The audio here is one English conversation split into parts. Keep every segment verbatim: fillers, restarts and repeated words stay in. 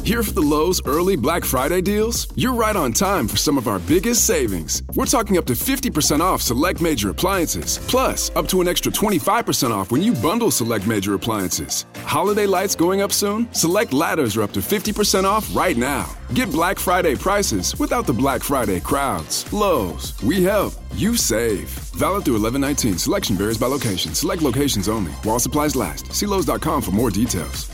Here for the Lowe's early Black Friday deals? You're right on time for some of our biggest savings. We're talking up to fifty percent off select major appliances, plus up to an extra twenty-five percent off when you bundle select major appliances. Holiday lights going up soon? Select ladders are up to fifty percent off right now. Get Black Friday prices without the Black Friday crowds. Lowe's, we help, you save. Valid through eleven nineteen. Selection varies by location. Select locations only. While supplies last. See Lowe's dot com for more details.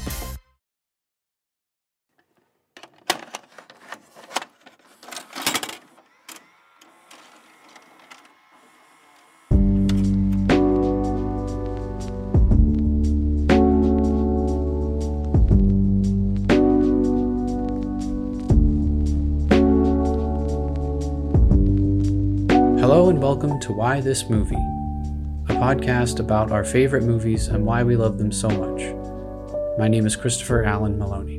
Hello and welcome to Why This Movie, a podcast about our favorite movies and why we love them so much. My name is Christopher Allen Maloney.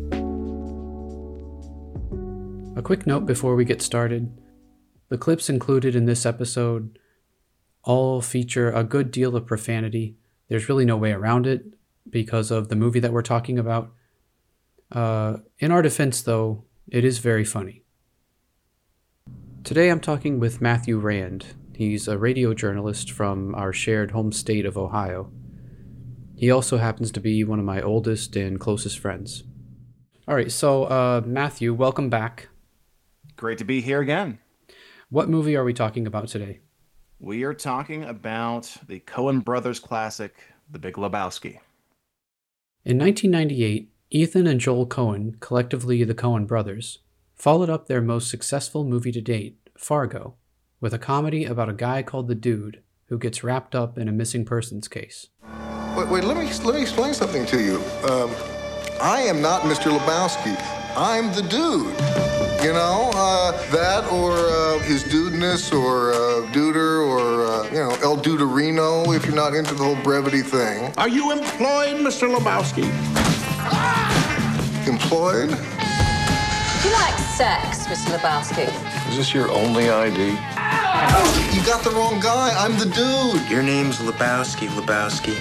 A quick note before we get started. The clips included in this episode all feature a good deal of profanity. There's really no way around it because of the movie that we're talking about. Uh, in our defense, though, it is very funny. Today I'm talking with Matthew Rand. He's a radio journalist from our shared home state of Ohio. He also happens to be one of my oldest and closest friends. All right, so uh, Matthew, welcome back. Great to be here again. What movie are we talking about today? We are talking about the Coen Brothers classic, The Big Lebowski. In nineteen ninety-eight, Ethan and Joel Coen, collectively the Coen Brothers, followed up their most successful movie to date, Fargo, with a comedy about a guy called the Dude who gets wrapped up in a missing persons case. Wait, wait, let me let me explain something to you. Um, I am not Mister Lebowski. I'm the Dude. You know, uh, that or uh, his dudeness or uh, Duder or, uh, you know, El Duderino if you're not into the whole brevity thing. Are you employed, Mister Lebowski? Employed? Do you like sex, Mister Lebowski? Is this your only I D? You got the wrong guy. I'm the Dude. Your name's Lebowski, Lebowski.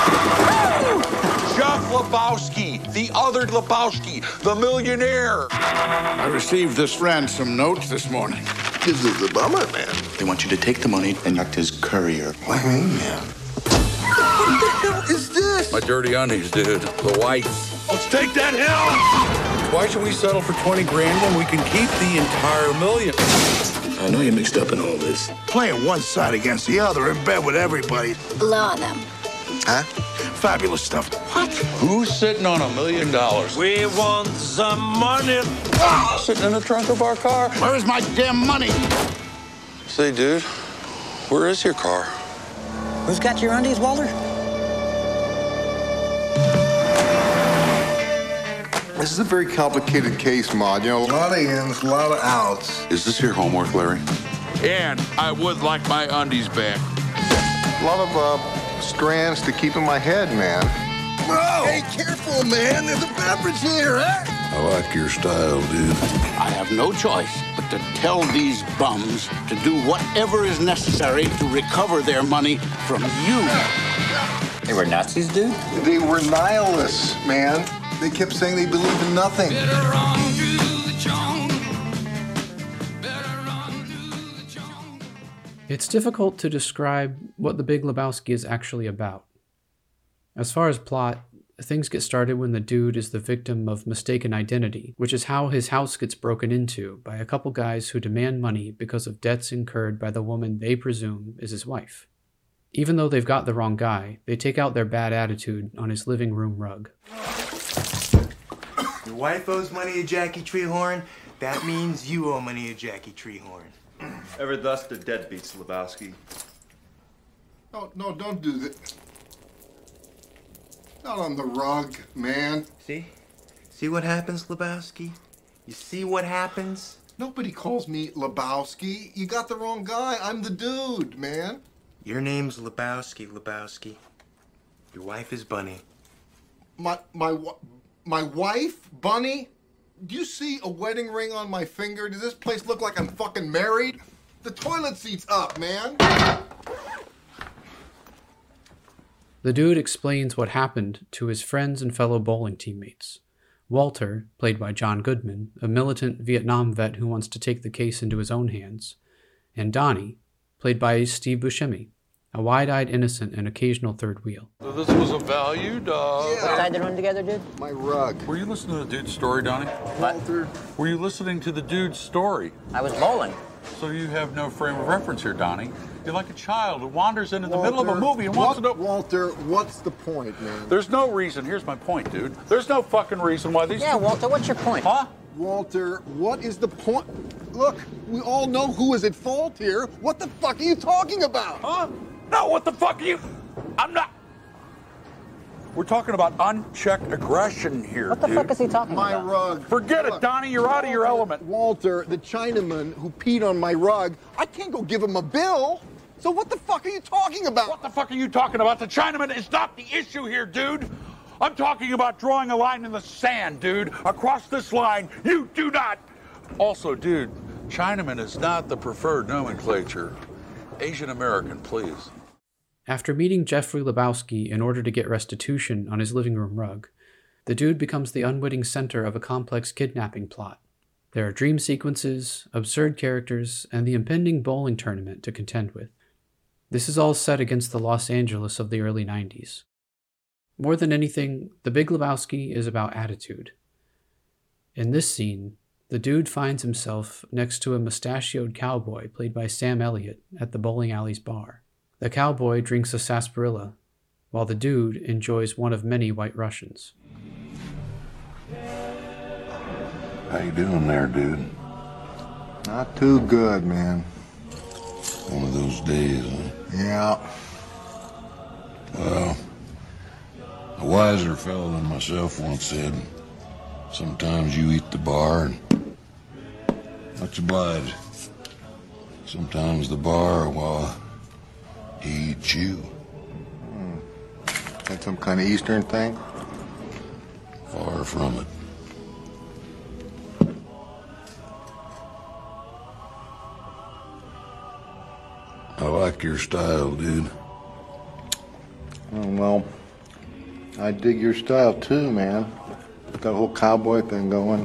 Jeff Lebowski, the other Lebowski, the millionaire. I received this ransom note this morning. This is a bummer, man. They want you to take the money and act as courier. What do you mean, man? What the hell is this? My dirty undies, dude. The white. Let's take that hill. Why should we settle for twenty grand when we can keep the entire million? I know you're mixed up in all this. Playing one side against the other in bed with everybody. Low on them. Huh? Fabulous stuff. What? Who's sitting on a million dollars? We want some money. Sitting in the trunk of our car. Where's my damn money? Say, dude, where is your car? Who's got your undies, Walter? This is a very complicated case, Maud. You know, a lot of ins, a lot of outs. Is this your homework, Larry? And I would like my undies back. A lot of uh, strands to keep in my head, man. Whoa! Hey, careful, man. There's a beverage here, huh? I like your style, dude. I have no choice but to tell these bums to do whatever is necessary to recover their money from you. They were Nazis, dude? They were nihilists, man. They kept saying they believed in nothing. It's difficult to describe what The Big Lebowski is actually about. As far as plot, things get started when the Dude is the victim of mistaken identity, which is how his house gets broken into by a couple guys who demand money because of debts incurred by the woman they presume is his wife. Even though they've got the wrong guy, they take out their bad attitude on his living room rug. Your wife owes money to Jackie Treehorn. That means you owe money to Jackie Treehorn. Ever thus the deadbeats, Lebowski. No, no, don't do that. Not on the rug, man. See? See what happens, Lebowski? You see what happens? Nobody calls me Lebowski. You got the wrong guy. I'm the Dude, man. Your name's Lebowski, Lebowski. Your wife is Bunny. My, my, my wife, Bunny? Do you see a wedding ring on my finger? Does this place look like I'm fucking married? The toilet seat's up, man. The Dude explains what happened to his friends and fellow bowling teammates, Walter, played by John Goodman, a militant Vietnam vet who wants to take the case into his own hands, and Donnie, played by Steve Buscemi, a wide-eyed innocent and occasional third wheel. So this was a valued, uh... What tied the room together, dude? My rug. Were you listening to the dude's story, Donnie? Walter. Were you listening to the dude's story? I was bowling. So you have no frame of reference here, Donnie. You're like a child who wanders in in the Walter, middle of a movie and what, wants to know... Walter, what's the point, man? There's no reason. Here's my point, dude. There's no fucking reason why these... Yeah, Walter, what's your point? Huh? Walter, what is the point? Look, we all know who is at fault here. What the fuck are you talking about? Huh? No, what the fuck are you... I'm not... We're talking about unchecked aggression here, What the dude. fuck is he talking My about? rug. Forget Look, it, Donnie. You're out of your element. Walter, the Chinaman who peed on my rug, I can't go give him a bill. So what the fuck are you talking about? What the fuck are you talking about? The Chinaman is not the issue here, dude. I'm talking about drawing a line in the sand, dude. Across this line, you do not. Also, dude, Chinaman is not the preferred nomenclature. Asian American, please. After meeting Jeffrey Lebowski in order to get restitution on his living room rug, the dude becomes the unwitting center of a complex kidnapping plot. There are dream sequences, absurd characters, and the impending bowling tournament to contend with. This is all set against the Los Angeles of the early nineties. More than anything, The Big Lebowski is about attitude. In this scene, the dude finds himself next to a mustachioed cowboy played by Sam Elliott at the bowling alley's bar. The cowboy drinks a sarsaparilla, while the dude enjoys one of many White Russians. How you doing there, dude? Not too good, man. One of those days, huh? Yeah. Well, a wiser fellow than myself once said, sometimes you eat the bar and much obliged. Sometimes the bar, well, he eats you. Hmm. That some kind of Eastern thing? Far from it. I like your style, dude. Oh, well, I dig your style too, man. That whole cowboy thing going.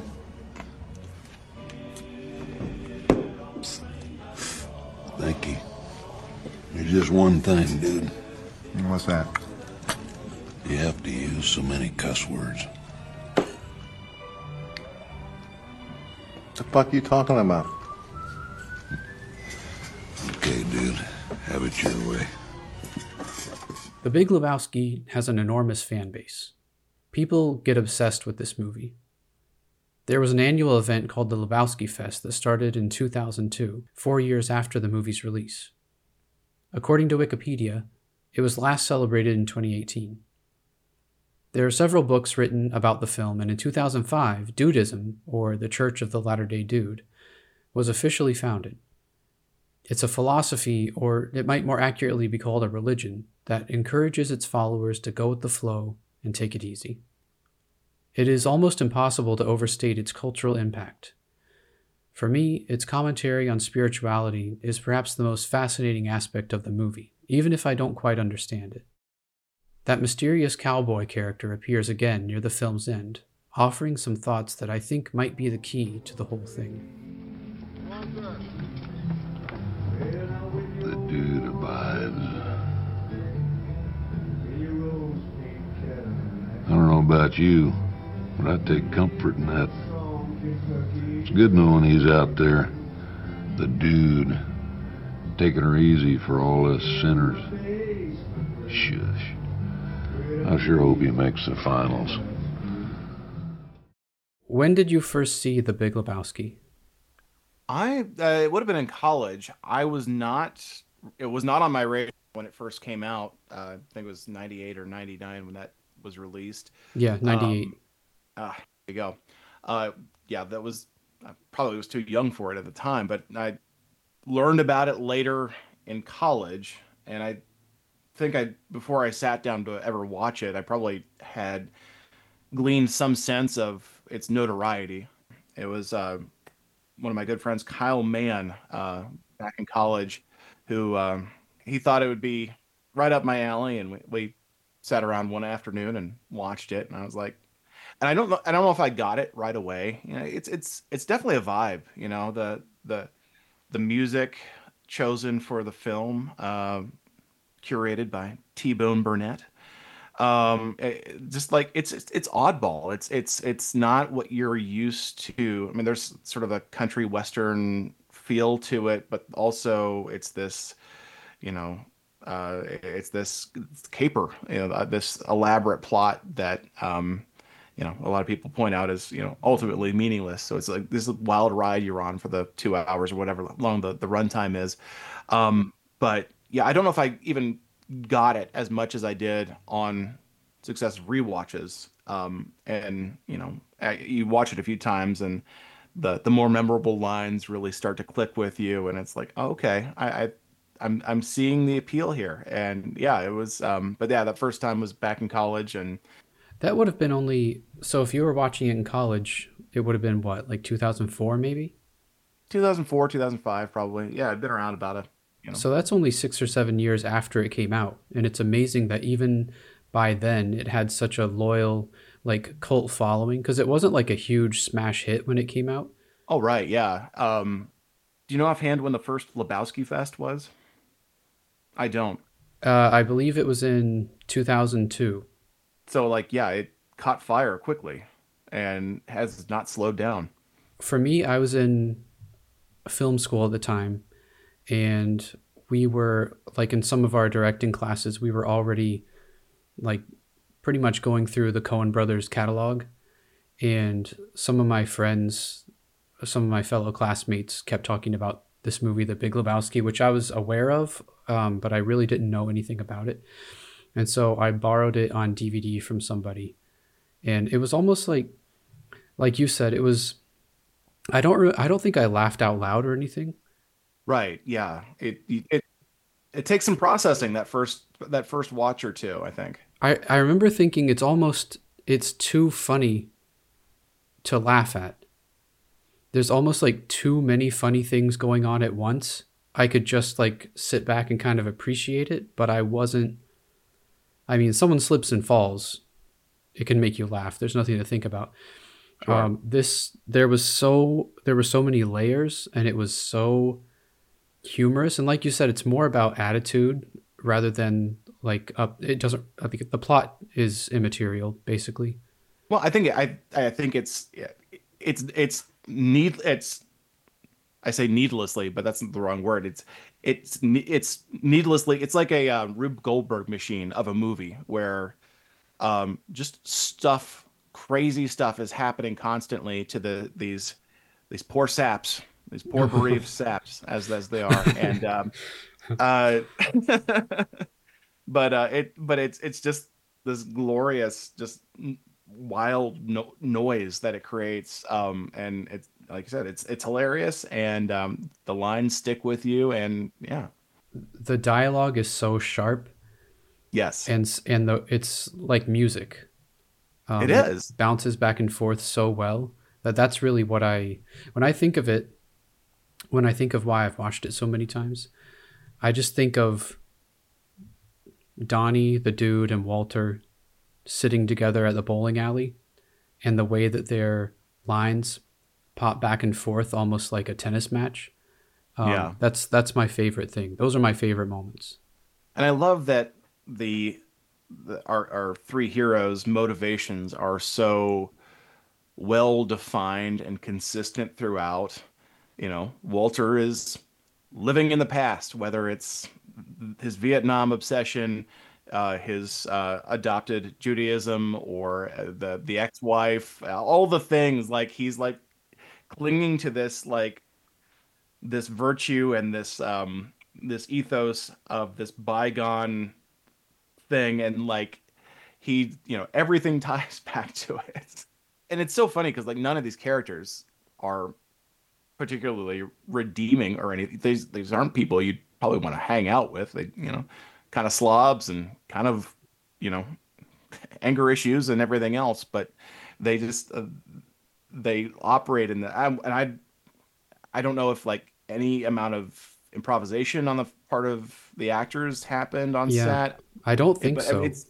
Thank you. You're just one thing, dude. What's that? You have to use so many cuss words. What the fuck are you talking about? Okay, dude. Have it your way. The Big Lebowski has an enormous fan base. People get obsessed with this movie. There was an annual event called the Lebowski Fest that started in two thousand two, four years after the movie's release. According to Wikipedia, it was last celebrated in twenty eighteen. There are several books written about the film, and in two thousand five, Dudism, or the Church of the Latter-day Dude, was officially founded. It's a philosophy, or it might more accurately be called a religion, that encourages its followers to go with the flow and take it easy. It is almost impossible to overstate its cultural impact. For me, its commentary on spirituality is perhaps the most fascinating aspect of the movie, even if I don't quite understand it. That mysterious cowboy character appears again near the film's end, offering some thoughts that I think might be the key to the whole thing. The dude abides. I don't know about you, but I take comfort in that. It's good knowing he's out there, the dude, taking her easy for all us sinners. Shush. I sure hope he makes the finals. When did you first see The Big Lebowski? I uh, it would have been in college. I was not. It was not on my radar when it first came out. Uh, I think it was ninety-eight or ninety-nine when that was released. Yeah, ninety-eight. Um, ah, there you go. Uh, yeah, that was. I probably was too young for it at the time, but I learned about it later in college, and I think I before I sat down to ever watch it, I probably had gleaned some sense of its notoriety. It was uh, one of my good friends, Kyle Mann, uh, back in college, who um, he thought it would be right up my alley, and we, we sat around one afternoon and watched it, and I was like, and I don't know, I don't know if I got it right away. You know, it's it's it's definitely a vibe. You know, the the the music chosen for the film, uh, curated by T-Bone Burnett. Um, it- just like it's it's it's oddball. It's it's it's not what you're used to. I mean, there's sort of a country western feel to it, but also it's this, you know, uh, it's this caper, you know, uh, this elaborate plot that, um, you know, a lot of people point out as, you know, ultimately meaningless. So it's like this wild ride you're on for the two hours or whatever long the, the runtime is. Um, but yeah, I don't know if I even got it as much as I did on successive rewatches. Um, and you know, I- you watch it a few times and the the more memorable lines really start to click with you, and it's like, oh, okay, I, I I'm I'm seeing the appeal here. And yeah, it was um but yeah, that first time was back in college. And That would have been only so if you were watching it in college, it would have been what, like two thousand four maybe? two thousand four, two thousand five probably. Yeah, I'd been around about a, you know. So that's only six or seven years after it came out. And it's amazing that even by then it had such a loyal, like, cult following, because it wasn't like a huge smash hit when it came out. Oh right, yeah. Um do you know offhand when the first Lebowski Fest was? I don't. Uh, I believe it was in two thousand two. So like, yeah, it caught fire quickly and has not slowed down. For me, I was in film school at the time, and we were, like, in some of our directing classes, we were already, like, pretty much going through the Coen Brothers catalog. And some of my friends, some of my fellow classmates kept talking about this movie, The Big Lebowski, which I was aware of, um, but I really didn't know anything about it. And so I borrowed it on D V D from somebody. And it was almost like, like you said, it was, I don't, re- I don't think I laughed out loud or anything. Right, yeah. It it it takes some processing that first that first watch or two, I think. I, I remember thinking it's almost, it's too funny to laugh at. There's almost like too many funny things going on at once. I could just like sit back and kind of appreciate it, but I wasn't, I mean, someone slips and falls, it can make you laugh. There's nothing to think about. Sure. Um, this, there was so, there were so many layers, and it was so humorous. And like you said, it's more about attitude rather than like, uh, it doesn't, I think the plot is immaterial, basically. Well, I think I I think it's it's it's need it's I say needlessly, but that's the wrong word. It's it's it's needlessly. It's like a uh, Rube Goldberg machine of a movie where um, just stuff, crazy stuff, is happening constantly to the these these poor saps, these poor bereaved saps, as as they are, and um, uh, but uh, it but it's it's just this glorious, just wild no- noise that it creates, um and it's like I said, it's it's hilarious, and um the lines stick with you, and yeah, The dialogue is so sharp, yes, and s- and the it's like music. Um, it is. bounces back and forth so well that that's really what I, when I think of it, when I think of why I've watched it so many times, I just think of Donnie, the dude, and Walter sitting together at the bowling alley, and the way that their lines pop back and forth almost like a tennis match. Um, Yeah. that's that's my favorite thing. Those are my favorite moments. And I love that the, the our our three heroes' motivations are so well defined and consistent throughout. You know, Walter is living in the past, whether it's his Vietnam obsession, uh, his uh, adopted Judaism, or uh, the the ex-wife, uh, all the things. Like, he's like clinging to this like this virtue and this um this ethos of this bygone thing, and like he, you know, everything ties back to it. And it's so funny because like none of these characters are particularly redeeming or anything. These these aren't people you'd probably want to hang out with. They, you know, kind of slobs and kind of, you know, anger issues and everything else, but they just uh, they operate in the I, and I I don't know if like any amount of improvisation on the part of the actors happened on Yeah, set. I don't think But, so. It's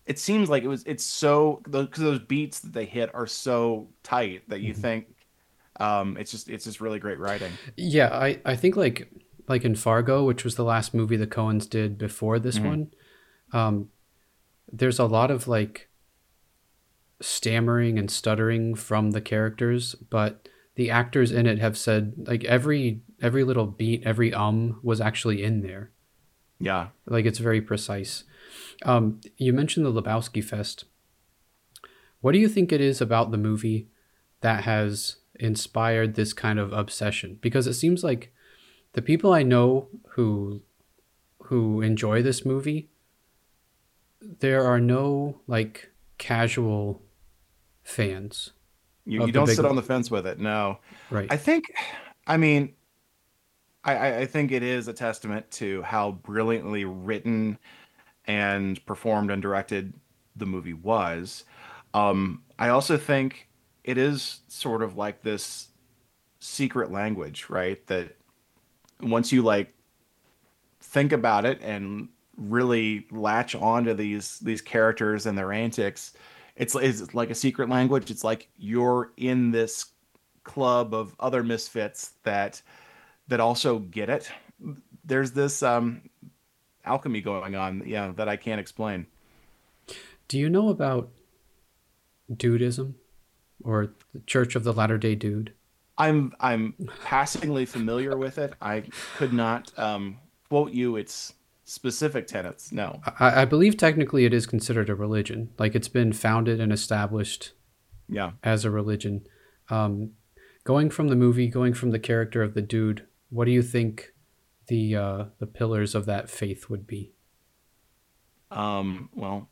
it seems like it was it's so because those beats that they hit are so tight that you Mm-hmm. think um it's just it's just really great writing. Yeah, I, I think like like in Fargo, which was the last movie the Coens did before this Mhm. one, um, there's a lot of like stammering and stuttering from the characters, but the actors in it have said like every every little beat, every um was actually in there. Yeah. Like it's very precise. Um, you mentioned the Lebowski Fest. What do you think it is about the movie that has inspired this kind of obsession? Because it seems like the people I know who who enjoy this movie, there are no like casual fans. You, of you the don't Big sit on Le- the fence with it. No. Right. I think, I mean, I, I- I think it is a testament to how brilliantly written and performed and directed the movie was. Um, I also think it is sort of like this secret language, right? That once you like think about it and really latch onto these these characters and their antics, it's, it's like a secret language. It's like you're in this club of other misfits that that also get it. There's this um, alchemy going on, yeah, that I can't explain. Do you know about Dudism or the Church of the Latter-day Dude? I'm I'm passingly familiar with it. I could not um, quote you its specific tenets. No. I, I believe technically it is considered a religion. Like it's been founded and established Yeah. as a religion. Um, going from the movie, going from the character of the dude, what do you think the uh, the pillars of that faith would be? Um, well,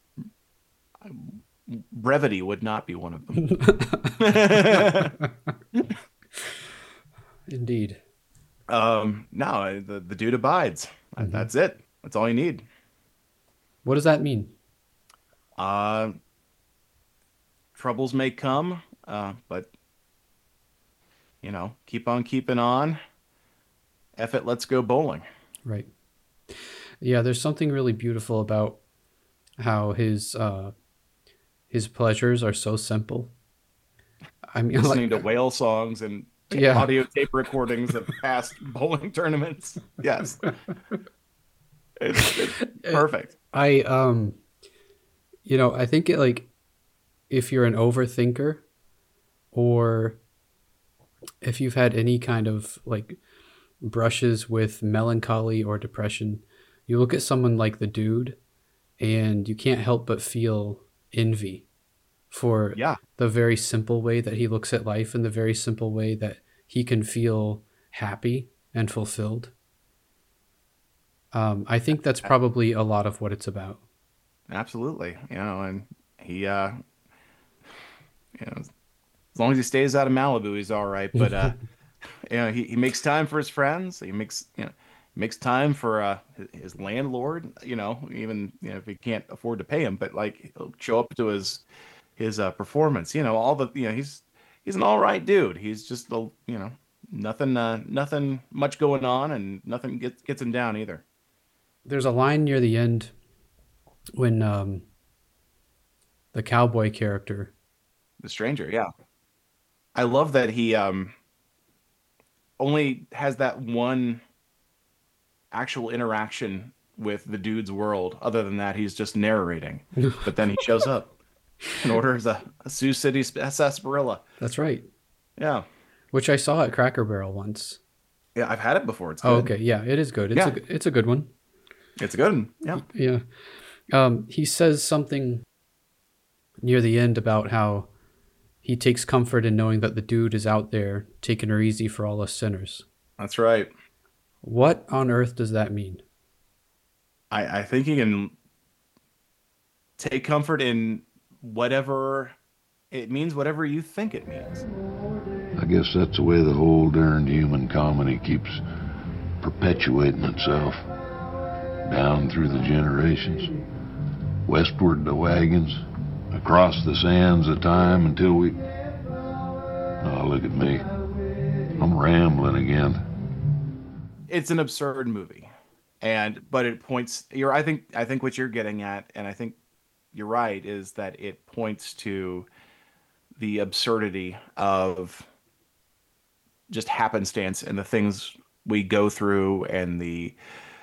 brevity would not be one of them. Indeed. Um, no, the the dude abides. That's it. That's all you need. What does that mean? Uh, troubles may come, uh, but you know, keep on keeping on. F it, let's go bowling. Right. Yeah, there's something really beautiful about how his uh, his pleasures are so simple. I mean, Listening like, to whale songs and Yeah. audio tape recordings of past bowling tournaments. Yes. It's, it's perfect. I um, you know, I think it, like if you're an overthinker, or if you've had any kind of like brushes with melancholy or depression, you look at someone like the dude, and you can't help but feel envy for Yeah. the very simple way that he looks at life and the very simple way that he can feel happy and fulfilled. Um, I think that's probably a lot of what it's about. Absolutely. You know, and he, uh, you know, as long as he stays out of Malibu, he's all right. But, uh, you know, he, he makes time for his friends. He makes, you know, makes time for uh, his, his landlord, you know, even, you know, if he can't afford to pay him, but like he'll show up to his, his uh, performance, you know, all the, you know, he's, he's an all right dude. He's just the, you know, nothing, uh, nothing much going on, and nothing gets, gets him down either. There's a line near the end when um, the cowboy character, The stranger, yeah. I love that he um only has that one actual interaction with the dude's world. Other than that, he's just narrating. But then he shows up and orders a, a Sioux City sp- sarsaparilla. that's right, Yeah. which I saw at Cracker Barrel once. Yeah, I've had it before. It's good. Oh, okay, yeah, it is good. It's Yeah. a it's a good one. It's a good one. Yeah. Yeah. Um, he says something near the end about how he takes comfort in knowing that the dude is out there taking her easy for all us sinners. That's right. What on earth does that mean? I, I think you can take comfort in whatever it means, whatever you think it means. I guess that's the way the whole darned human comedy keeps perpetuating itself down through the generations, westward the wagons, across the sands of time until we... Oh, look at me. I'm rambling again. It's an absurd movie, and but it points. You're. I think. I think what you're getting at, and I think you're right, is that it points to the absurdity of just happenstance and the things we go through and the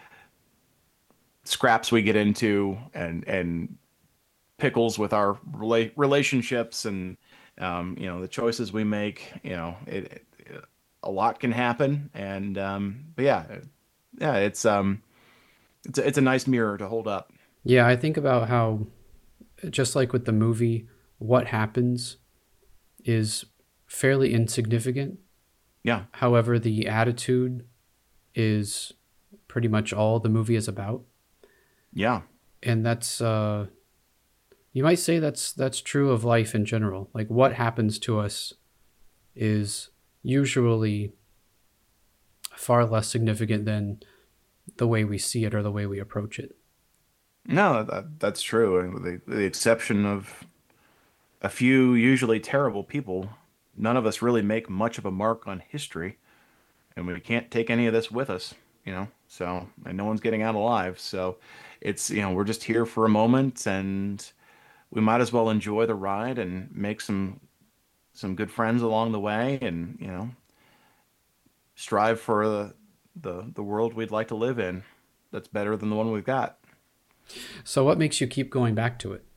scraps we get into and and pickles with our rela- relationships and um, you know, the choices we make. You know, it, it a lot can happen, and um, but yeah, yeah, it's um, it's a, it's a nice mirror to hold up. Yeah, I think about how, just like with the movie, what happens is fairly insignificant. Yeah. However, the attitude is pretty much all the movie is about. Yeah. And that's, uh, you might say that's that's true of life in general. Like, what happens to us is usually far less significant than the way we see it or the way we approach it. No, that, that's true. And with the, the exception of a few usually terrible people, none of us really make much of a mark on history, and we can't take any of this with us, you know, so, and no one's getting out alive. So it's, you know, we're just here for a moment, and we might as well enjoy the ride and make some, some good friends along the way, and, you know, strive for the, the, the world we'd like to live in that's better than the one we've got. So what makes you keep going back to it?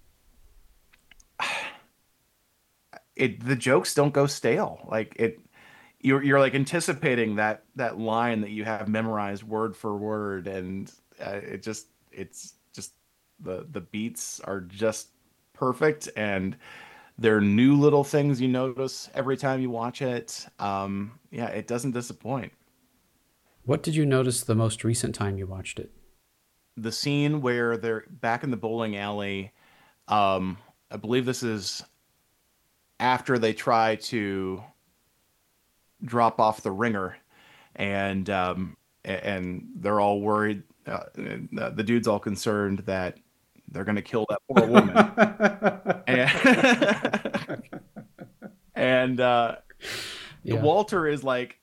It the jokes don't go stale. Like it, you're you're like anticipating that that line that you have memorized word for word, and uh, it just it's just the the beats are just perfect, and there are new little things you notice every time you watch it. Um, yeah, it doesn't disappoint. What did you notice the most recent time you watched it? The scene where they're back in the bowling alley. Um, I believe this is after they try to drop off the ringer, and um, and they're all worried. Uh, the dude's all concerned that they're going to kill that poor woman. and and uh, yeah. Walter is like,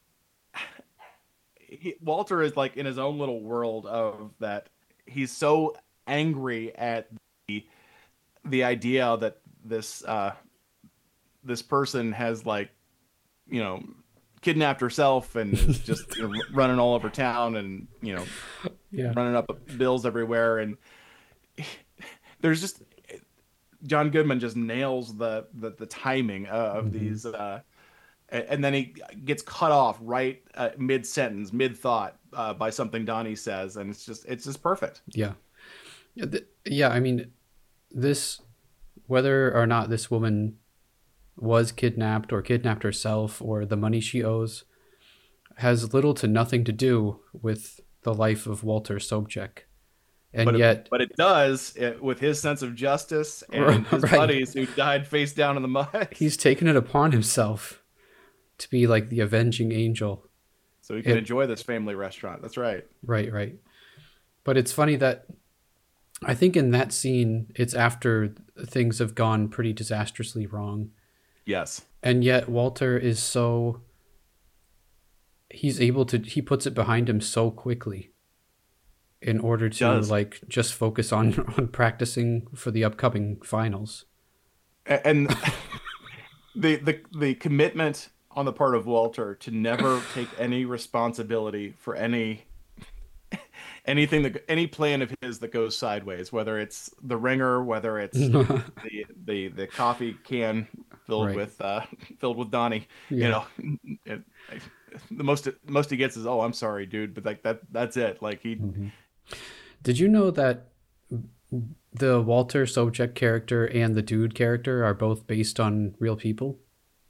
he, Walter is like in his own little world of that. He's so angry at the the idea that this uh, this person has, like, you know, kidnapped herself and is just you know, running all over town, and you know, yeah. running up bills everywhere. And there's just John Goodman just nails the the, the timing of mm-hmm. these, uh, and then he gets cut off right uh, mid sentence, mid thought uh, by something Donnie says, and it's just it's just perfect. Yeah, yeah. I mean, this, whether or not this woman was kidnapped or kidnapped herself or the money she owes, has little to nothing to do with the life of Walter Sobchak. And but yet, it, but it does it, with his sense of justice and his right. buddies who died face down in the mud. He's taken it upon himself to be like the avenging angel, so he can it, enjoy this family restaurant. That's right. Right, right. But it's funny that I think in that scene, it's after things have gone pretty disastrously wrong. Yes. And yet Walter is so, he's able to, he puts it behind him so quickly in order to Does. like just focus on, on practicing for the upcoming finals. And the, the, the commitment on the part of Walter to never take any responsibility for any, anything that any plan of his that goes sideways, whether it's the ringer, whether it's the, the, the coffee can filled right. with uh, filled with Donnie, yeah. you know, it, it, the most the most he gets is, "Oh, I'm sorry, dude," but like that that's it. Like he. Mm-hmm. Did you know that the Walter Sobchak character and the dude character are both based on real people?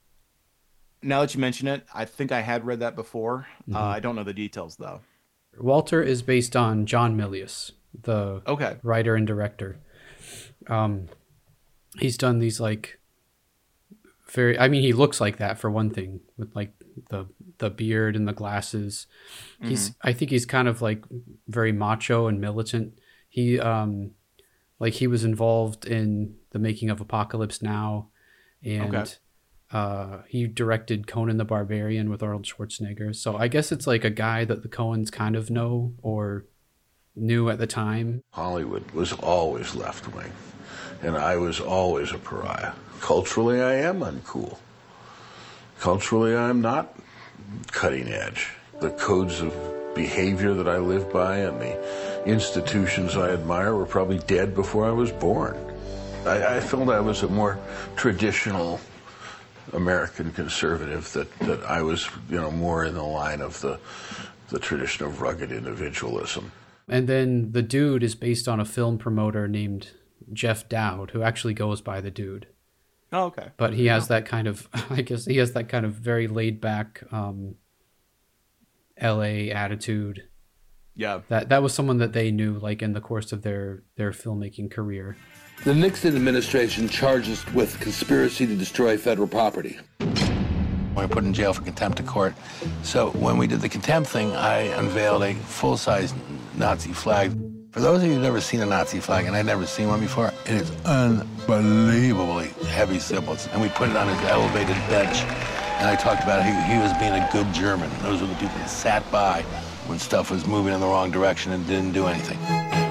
Now that you mention it, I think I had read that before. Mm-hmm. Uh, I don't know the details though. Walter is based on John Milius, the okay. writer and director. Um, he's done these like. Very, I mean, he looks like that for one thing, with like the the beard and the glasses. Mm-hmm. He's, I think he's kind of like very macho and militant. He, um, like he was involved in the making of Apocalypse Now, and okay. uh, he directed Conan the Barbarian with Arnold Schwarzenegger. So I guess it's like a guy that the Coens kind of know or knew at the time. Hollywood was always left wing. and I was always a pariah. Culturally, I am uncool. Culturally, I'm not cutting edge. The codes of behavior that I live by and the institutions I admire were probably dead before I was born. I, I felt I was a more traditional American conservative, that, that I was, you know, more in the line of the the tradition of rugged individualism. And then The Dude is based on a film promoter named Jeff Dowd, who actually goes by The Dude. Oh, okay. But he has that kind of, I guess he has that kind of very laid back um, L A attitude. Yeah. That that was someone that they knew, like, in the course of their, their filmmaking career. The Nixon administration charged us with conspiracy to destroy federal property. We were put in jail for contempt of court. So when we did the contempt thing, I unveiled a full-size Nazi flag. For those of you who've never seen a Nazi flag, and I'd never seen one before, it is unbelievably heavy symbols. And we put it on his elevated bench. And I talked about how he, he was being a good German. Those were the people that sat by when stuff was moving in the wrong direction and didn't do anything.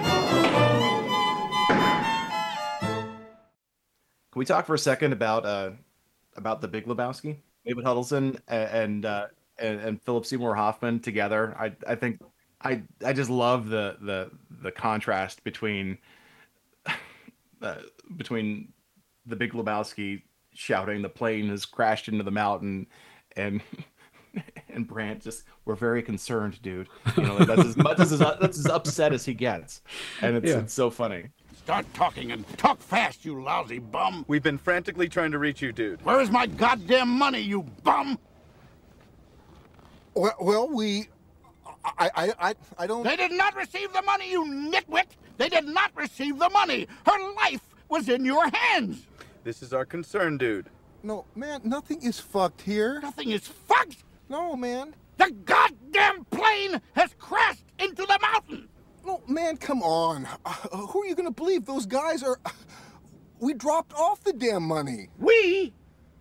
Can we talk for a second about uh, about the Big Lebowski? David Huddleston and and, uh, and and Philip Seymour Hoffman together. I I think I I just love the the the contrast between uh, between the Big Lebowski shouting the plane has crashed into the mountain, and and Brandt just, we're very concerned, dude. You know, like, that's as much as that's as upset as he gets, and it's yeah. it's so funny. Start talking and talk fast, you lousy bum. We've been frantically trying to reach you, dude. Where is my goddamn money, you bum? Well, well we... I, I, I, I don't... They did not receive the money, you nitwit! They did not receive the money! Her life was in your hands! This is our concern, dude. No, man, nothing is fucked here. Nothing is fucked? No, man. The goddamn plane has crashed into the mountain! No, man, come on. Uh, who are you going to believe? Those guys are... We dropped off the damn money. We?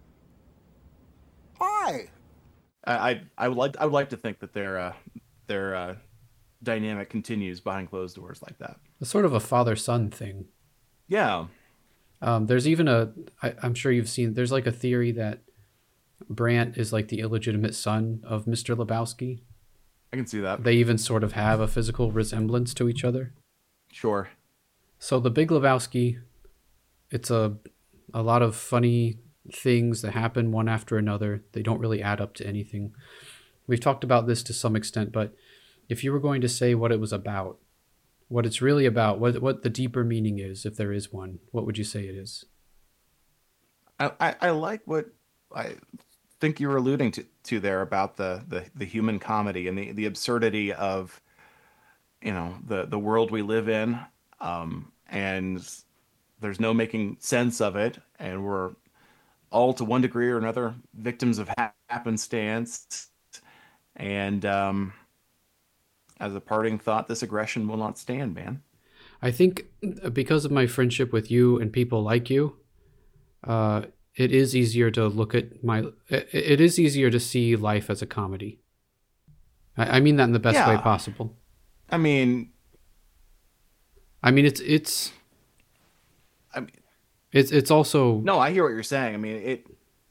I. I I would like I would like to think that their uh, their uh, dynamic continues behind closed doors like that. It's sort of a father-son thing. Yeah. Um, there's even a... I, I'm sure you've seen... There's like a theory that Brandt is like the illegitimate son of Mister Lebowski. I can see that. They even sort of have a physical resemblance to each other. Sure. So the Big Lebowski, it's a a lot of funny things that happen one after another. They don't really add up to anything. We've talked about this to some extent, but if you were going to say what it was about, what it's really about, what what the deeper meaning is, if there is one, what would you say it is? I, I, I like what I think you were alluding to, to there about the, the, the human comedy and the, the absurdity of, you know, the, the world we live in. Um, and there's no making sense of it. And we're all, to one degree or another, victims of happenstance. And um, as a parting thought, this aggression will not stand, man. I think because of my friendship with you and people like you, uh, it is easier to look at my, it, it is easier to see life as a comedy. I, I mean that in the best yeah. way possible. I mean, I mean, it's, it's, I mean, it's, it's also, no, I hear what you're saying. I mean, it,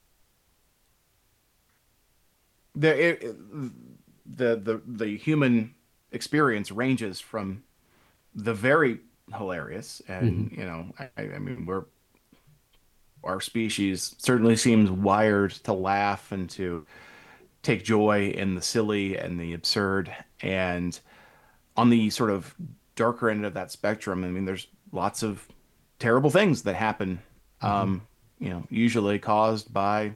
the, it, it, the, the, the human experience ranges from the very hilarious and, mm-hmm. you know, I, I mean, we're, our species certainly seems wired to laugh and to take joy in the silly and the absurd. And on the sort of darker end of that spectrum, I mean, there's lots of terrible things that happen, mm-hmm. um, you know, usually caused by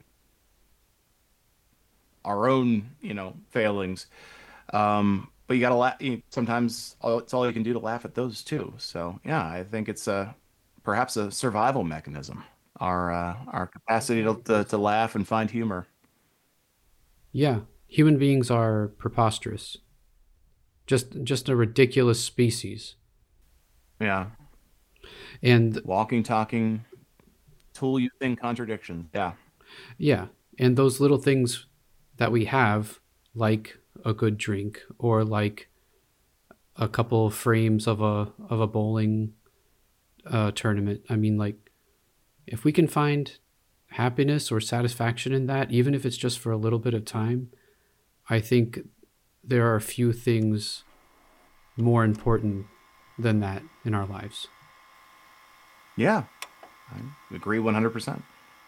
our own, you know, failings. Um, but you gotta laugh. You, sometimes all, it's all you can do to laugh at those too. So yeah, I think it's a, perhaps a survival mechanism. Our uh, our capacity to, to to laugh and find humor. Yeah, human beings are preposterous. Just just a ridiculous species. Yeah. And walking, talking, tool using contradictions. Yeah. Yeah, and those little things that we have, like a good drink or like a couple of frames of a of a bowling uh, tournament. I mean, like, if we can find happiness or satisfaction in that, even if it's just for a little bit of time, I think there are a few things more important than that in our lives. Yeah, I agree one hundred percent.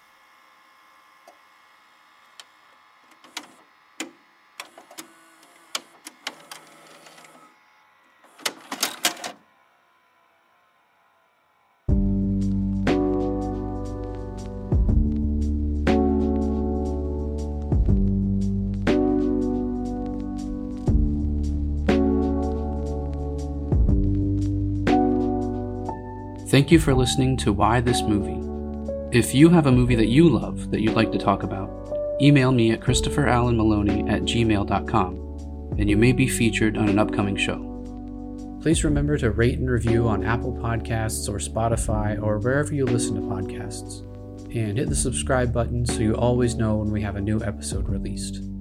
Thank you for listening to Why This Movie. If you have a movie that you love that you'd like to talk about, email me at christopher allen maloney at gmail dot com, and you may be featured on an upcoming show. Please remember to rate and review on Apple Podcasts or Spotify or wherever you listen to podcasts, and hit the subscribe button so you always know when we have a new episode released.